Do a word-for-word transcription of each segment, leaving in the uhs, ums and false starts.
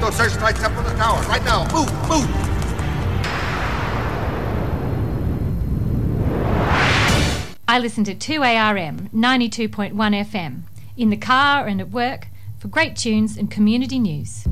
those searchlights up on the tower. Right now. Move, move. I listen to two A R M, ninety-two point one F M, in the car and at work for great tunes and community news.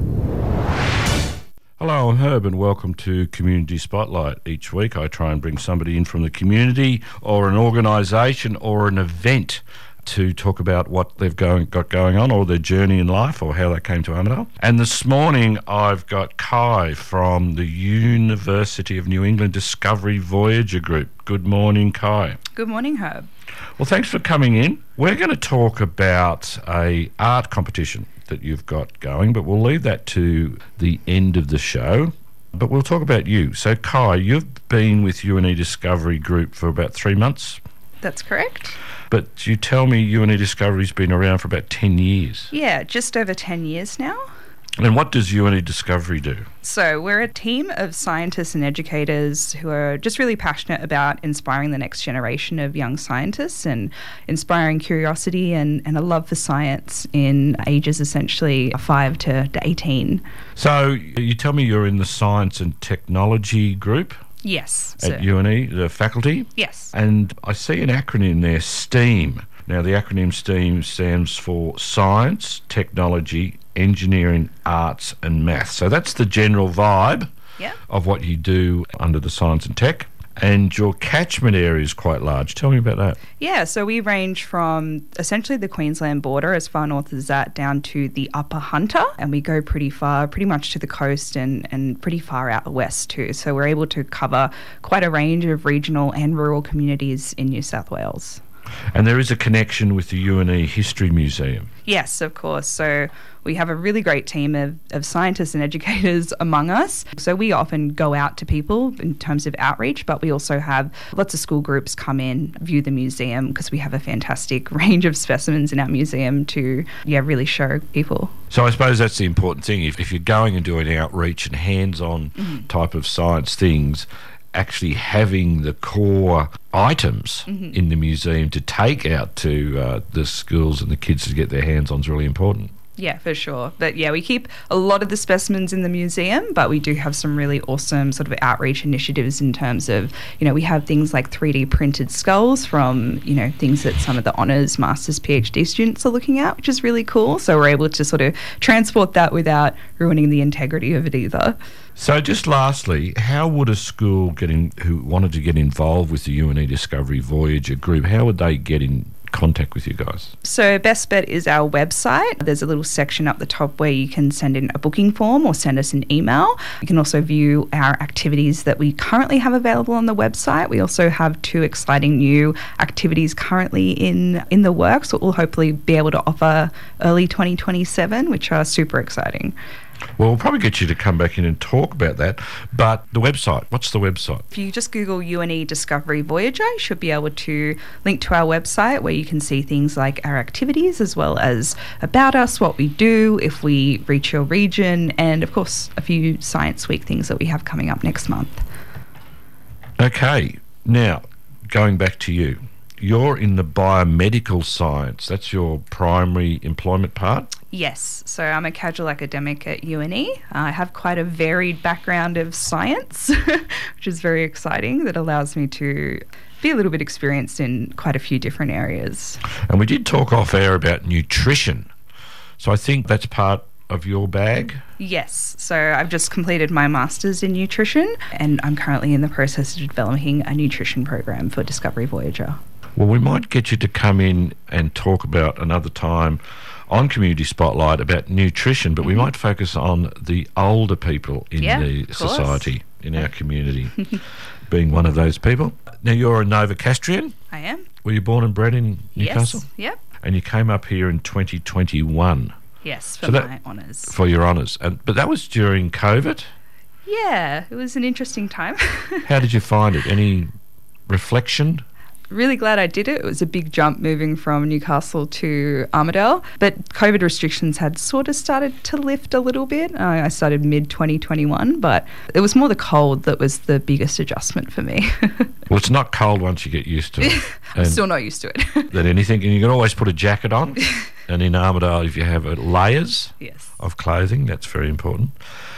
Hello, I'm Herb and welcome to Community Spotlight. Each week I try and bring somebody in from the community or an organisation or an event to talk about what they've going, got going on or their journey in life or how they came to Armidale. And this morning I've got Kai from the University of New England Discovery Voyager Group. Good morning, Kai. Good morning, Herb. Well, thanks for coming in. We're going to talk about a art competition that you've got going, but we'll leave that to the end of the show. But we'll talk about you. So, Kai, you've been with U N E Discovery Group for about three months. That's correct. But you tell me U N E Discovery's been around for about ten years. Yeah, just over ten years now. And what does U N E Discovery do? So we're a team of scientists and educators who are just really passionate about inspiring the next generation of young scientists and inspiring curiosity and, and a love for science in ages essentially five to eighteen. So you tell me you're in the Science and Technology group? Yes. At so, U N E, the faculty? Yes. And I see an acronym there, STEAM. Now, the acronym STEAM stands for Science, Technology, Engineering, Arts and Maths. So that's the general vibe yeah. of what you do under the Science and Tech. And your catchment area is quite large. Tell me about that. Yeah, so we range from essentially the Queensland border, as far north as that, down to the Upper Hunter, and we go pretty far, pretty much to the coast and, and pretty far out west too. So we're able to cover quite a range of regional and rural communities in New South Wales. And there is a connection with the U N E History Museum. Yes, of course. So we have a really great team of, of scientists and educators among us. So we often go out to people in terms of outreach, but we also have lots of school groups come in, view the museum, because we have a fantastic range of specimens in our museum to yeah, really show people. So I suppose that's the important thing. If, if you're going and doing outreach and hands-on mm-hmm. type of science things, actually having the core items mm-hmm. in the museum to take out to uh, the schools and the kids to get their hands on is really important. Yeah, for sure. But yeah, we keep a lot of the specimens in the museum, but we do have some really awesome sort of outreach initiatives in terms of, you know, we have things like three D printed skulls from, you know, things that some of the honours, masters, PhD students are looking at, which is really cool. So we're able to sort of transport that without ruining the integrity of it either. So just lastly, how would a school get in, who wanted to get involved with the U N E Discovery Voyager group, how would they get in contact with you guys? So best bet is our website. There's a little section up the top where you can send in a booking form or send us an email. You can also view our activities that we currently have available on the website. We also have two exciting new activities currently in in the works that we'll hopefully be able to offer early twenty twenty-seven, which are super exciting. Well, we'll probably get you to come back in and talk about that. But the website, what's the website? If you just Google U N E Discovery Voyager, you should be able to link to our website where you can see things like our activities as well as about us, what we do, if we reach your region, and of course a few Science Week things that we have coming up next month. Okay, now going back to you. You're in the biomedical science. That's your primary employment part? Yes. So I'm a casual academic at U N E. I have quite a varied background of science, which is very exciting. That allows me to be a little bit experienced in quite a few different areas. And we did talk off air about nutrition. So I think that's part of your bag? Yes. So I've just completed my Masters in Nutrition and I'm currently in the process of developing a nutrition program for Discovery Voyager. Well, we might get you to come in and talk about another time on Community Spotlight about nutrition, but mm-hmm. we might focus on the older people in yeah, the society, in our community, being one of those people. Now, you're a Novocastrian? I am. Were you born and bred in Newcastle? Yes, yep. And you came up here in twenty twenty-one? Yes, for so that, my honours. For your honours. And But that was during COVID? Yeah, it was an interesting time. How did you find it? Any reflection? Really glad I did it. It was a big jump moving from Newcastle to Armidale, but COVID restrictions had sort of started to lift a little bit. Uh, I started mid twenty twenty-one, but it was more the cold that was the biggest adjustment for me. Well, it's not cold once you get used to it. I'm still not used to it. Than anything, and you can always put a jacket on. And in Armidale, if you have uh, layers Yes. of clothing, that's very important.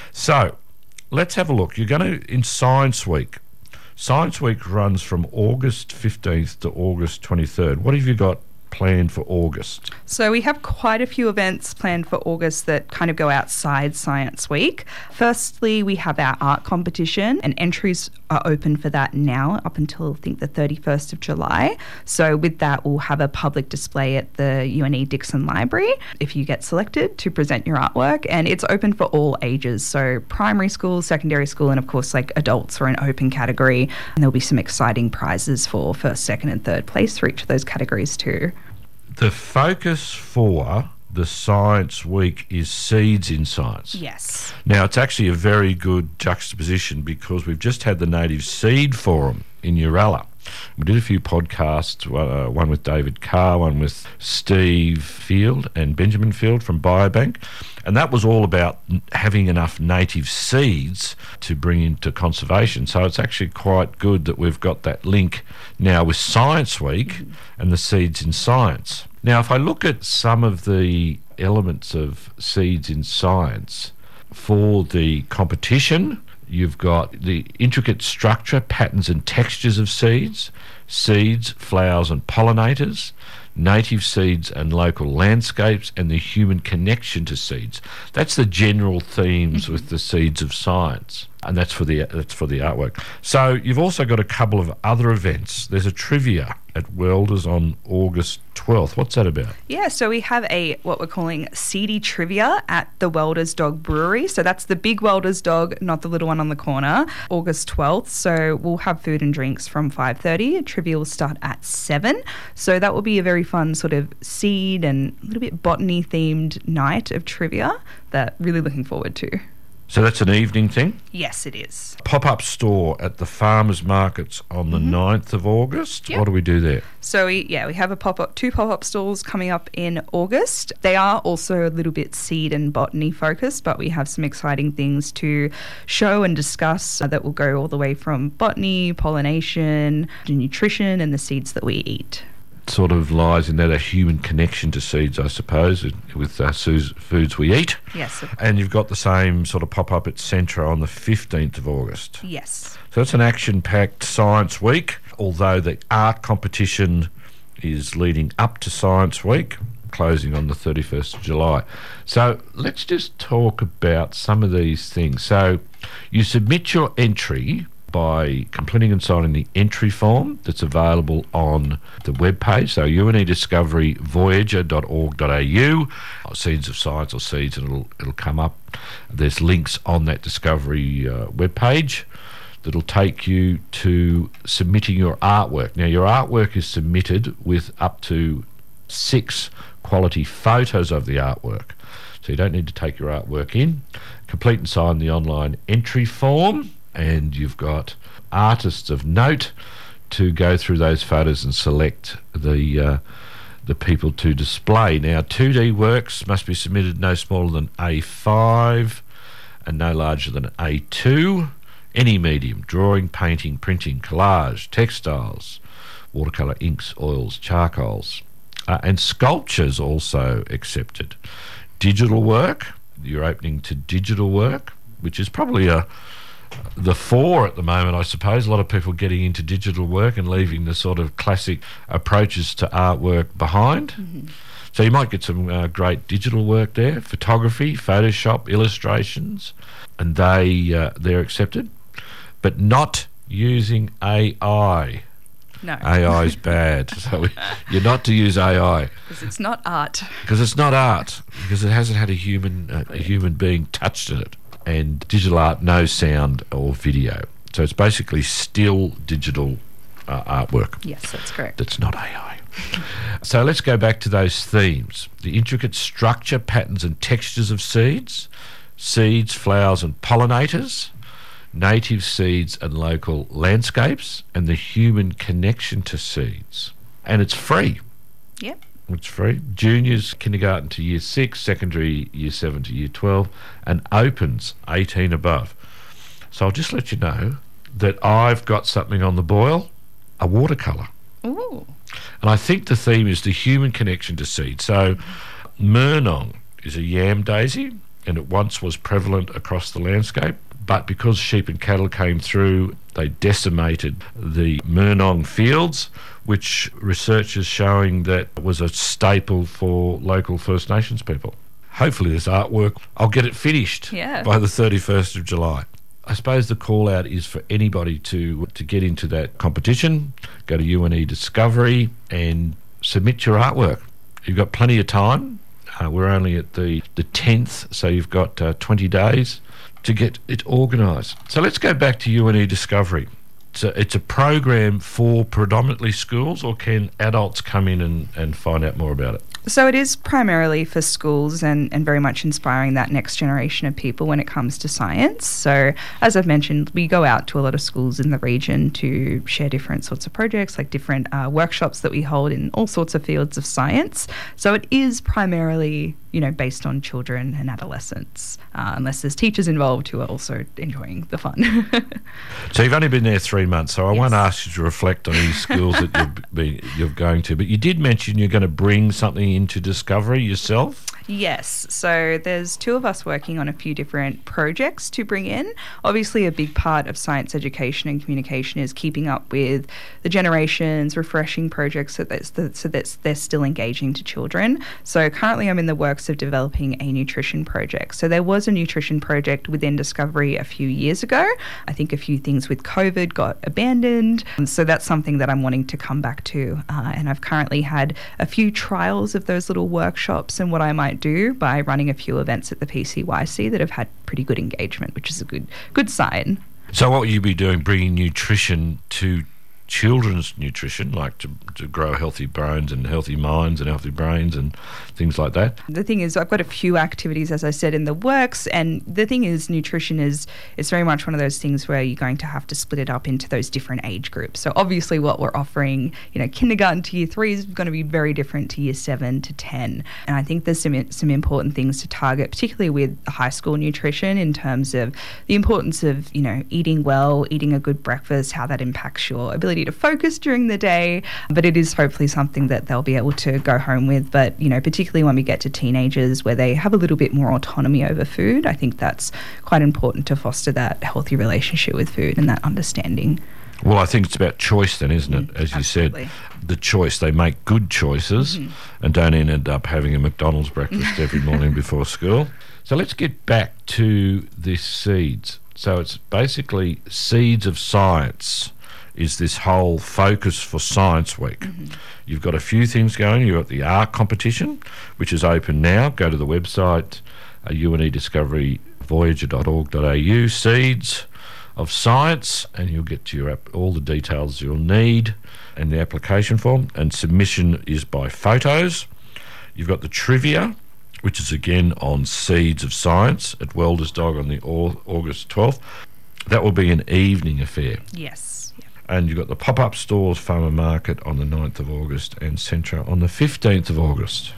So let's have a look. You're going to, in Science Week, Science Week runs from August fifteenth to August twenty-third. What have you got planned for August? So we have quite a few events planned for August that kind of go outside Science Week. Firstly, we have our art competition, and entries are open for that now up until I think the thirty-first of July. So with that, we'll have a public display at the U N E Dixon Library if you get selected to present your artwork, and it's open for all ages. So primary school, secondary school, and of course like adults are an open category, and there'll be some exciting prizes for first, second and third place for each of those categories too. The focus for the Science Week is Seeds in Science. Yes. Now, it's actually a very good juxtaposition because we've just had the Native Seed Forum in Uralla. We did a few podcasts, uh, one with David Carr, one with Steve Field and Benjamin Field from Biobank, and that was all about n- having enough native seeds to bring into conservation. So it's actually quite good that we've got that link now with Science Week mm-hmm. and the Seeds in Science. Now, if I look at some of the elements of Seeds in Science for the competition, you've got the intricate structure, patterns and textures of seeds, seeds, flowers and pollinators, native seeds and local landscapes, and the human connection to seeds. That's the general themes mm-hmm. with the Seeds of Science, and that's for the that's for the artwork. So you've also got a couple of other events. There's a trivia at Welders on August twelfth. What's that about? Yeah, so we have a what we're calling Seedy Trivia at the Welders Dog Brewery. So that's the big Welders dog, not the little one on the corner, August twelfth. So we'll have food and drinks from five thirty. Trivia will start at seven. So that will be a very fun sort of seed and a little bit botany themed night of trivia that really looking forward to. So that's an evening thing? Yes, it is. Pop-up store at the farmers markets on the mm-hmm. ninth of August. Yep. What do we do there? So we, yeah, we have a pop-up, two pop-up stalls coming up in August. They are also a little bit seed and botany focused, but we have some exciting things to show and discuss uh, that will go all the way from botany, pollination, to nutrition, and the seeds that we eat. Sort of lies in that a human connection to seeds, I suppose, with uh, foods we eat. Yes. And you've got the same sort of pop-up at Centra on the fifteenth of August. Yes. So it's an action-packed Science Week, although the art competition is leading up to Science Week, closing on the thirty-first of July. So let's just talk about some of these things. So you submit your entry by completing and signing the entry form that's available on the webpage, so U N E Discovery Voyager dot org dot A U, or Seeds of Science or Seeds, and it'll, it'll come up. There's links on that Discovery uh, webpage that'll take you to submitting your artwork. Now, your artwork is submitted with up to six quality photos of the artwork, so you don't need to take your artwork in. Complete and sign the online entry form, and you've got artists of note to go through those photos and select the uh, the people to display. Now, two D works must be submitted no smaller than A five and no larger than A two. Any medium: drawing, painting, printing, collage, textiles, watercolour, inks, oils, charcoals, uh, and sculptures also accepted. Digital work, you're opening to digital work, which is probably a the four at the moment, I suppose. A lot of people getting into digital work and leaving the sort of classic approaches to artwork behind. Mm-hmm. So you might get some uh, great digital work there. Photography, Photoshop, illustrations, and they uh, they're accepted, but not using A I. No. A I is bad. So you're not to use A I. Because it's not art. Because it's not art. Because it hasn't had a human uh, a human being touched it. And digital art, no sound or video. So it's basically still digital uh, artwork. Yes, that's correct. That's not A I. So let's go back to those themes. The intricate structure, patterns and textures of seeds, seeds, flowers and pollinators, native seeds and local landscapes, and the human connection to seeds. And it's free. Yep. It's free. Juniors, kindergarten to year six, secondary year seven to year twelve, and opens eighteen above. So I'll just let you know that I've got something on the boil, a watercolour. Ooh. And I think the theme is the human connection to seed. So Murnong is a yam daisy, and it once was prevalent across the landscape, but because sheep and cattle came through, they decimated the Murnong fields, which research is showing that was a staple for local First Nations people. Hopefully this artwork, I'll get it finished Yeah. by the thirty-first of July. I suppose the call out is for anybody to to get into that competition, go to U N E Discovery and submit your artwork. You've got plenty of time. Uh, we're only at the, the tenth, so you've got uh, twenty days to get it organised. So let's go back to U N E Discovery. So it's a program for predominantly schools, or can adults come in and, and find out more about it? So it is primarily for schools and, and very much inspiring that next generation of people when it comes to science. So as I've mentioned, we go out to a lot of schools in the region to share different sorts of projects, like different uh, workshops that we hold in all sorts of fields of science. So it is primarily, you know, based on children and adolescents, uh, unless there's teachers involved who are also enjoying the fun. So you've only been there three months, so I Yes. won't ask you to reflect on any schools that you've been, you're going to, but you did mention you're going to bring something into Discovery yourself. Yes, so there's two of us working on a few different projects to bring in. Obviously, a big part of science education and communication is keeping up with the generations, refreshing projects so that so that they're still engaging to children. So currently I'm in the works of developing a nutrition project. So there was a nutrition project within Discovery a few years ago. I think a few things with COVID got abandoned. And so that's something that I'm wanting to come back to. Uh, and I've currently had a few trials of those little workshops and what I might do by running a few events at the P C Y C that have had pretty good engagement, which is a good good sign. So what will you be doing, bringing nutrition to children's nutrition, like to, to grow healthy bones and healthy minds and healthy brains and things like that? The thing is, I've got a few activities, as I said, in the works, and the thing is, nutrition is it's very much one of those things where you're going to have to split it up into those different age groups. So obviously what we're offering, you know, kindergarten to year three is going to be very different to year seven to ten. And I think there's some some important things to target, particularly with high school nutrition, in terms of the importance of, you know, eating well, eating a good breakfast, how that impacts your ability to focus during the day. But it is hopefully something that they'll be able to go home with. But, you know, particularly when we get to teenagers where they have a little bit more autonomy over food, I think that's quite important to foster that healthy relationship with food and that understanding. Well, I think it's about choice then, isn't it? As you Absolutely. said, the choice. They make good choices Mm-hmm. and don't end up having a McDonald's breakfast every morning before school. So let's get back to this seeds. So it's basically Seeds of Science is this whole focus for Science Week. Mm-hmm. You've got a few things going. You've got the art competition, which is open now. Go to the website, uh, U N E Discovery Voyager dot org dot A U, Seeds of Science, and you'll get to your app, all the details you'll need and the application form. And submission is by photos. You've got the trivia, which is again on Seeds of Science at Welders Dog on the au- August twelfth. That will be an evening affair. Yes. Yep. And you've got the pop-up stores, Farmer Market on the ninth of August and Centra on the fifteenth of August.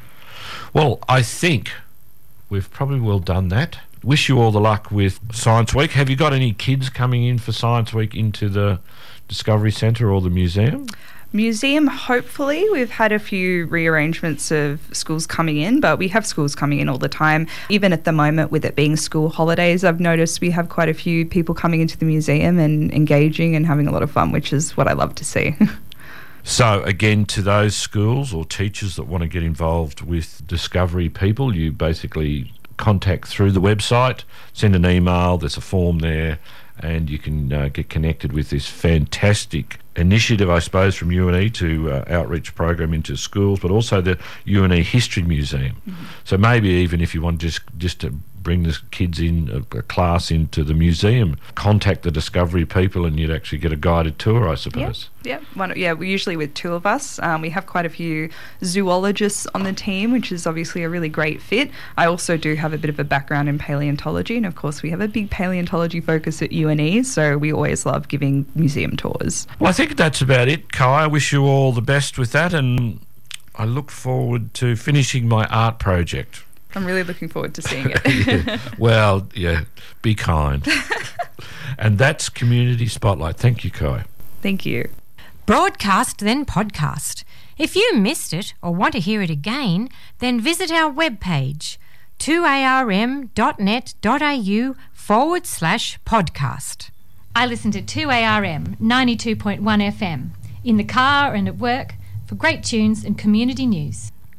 Well, I think we've probably well done that. Wish you all the luck with Science Week. Have you got any kids coming in for Science Week into the Discovery Centre or the museum? Museum, hopefully. We've had a few rearrangements of schools coming in, but we have schools coming in all the time. Even at the moment, with it being school holidays, I've noticed we have quite a few people coming into the museum and engaging and having a lot of fun, which is what I love to see. So again, to those schools or teachers that want to get involved with Discovery people, you basically contact through the website, send an email, there's a form there, and you can uh, get connected with this fantastic initiative, I suppose, from U N E to uh, outreach program into schools, but also the U N E History Museum. Mm-hmm. So maybe even if you want just just to bring the kids in, a, a class into the museum, contact the Discovery people and you'd actually get a guided tour, I suppose. Yeah, yeah. One, yeah, we're usually with two of us. Um, we have quite a few zoologists on the team, which is obviously a really great fit. I also do have a bit of a background in paleontology, and of course we have a big paleontology focus at U N E, so we always love giving museum tours. Well, I think that's about it, Kai. I wish you all the best with that, and I look forward to finishing my art project. I'm really looking forward to seeing it. Yeah. Well, yeah, be kind. And that's Community Spotlight. Thank you, Kai. Thank you. Broadcast then podcast. If you missed it or want to hear it again, then visit our webpage two a r m dot net dot a u forward slash podcast. I listen to two A R M ninety-two point one F M in the car and at work for great tunes and community news.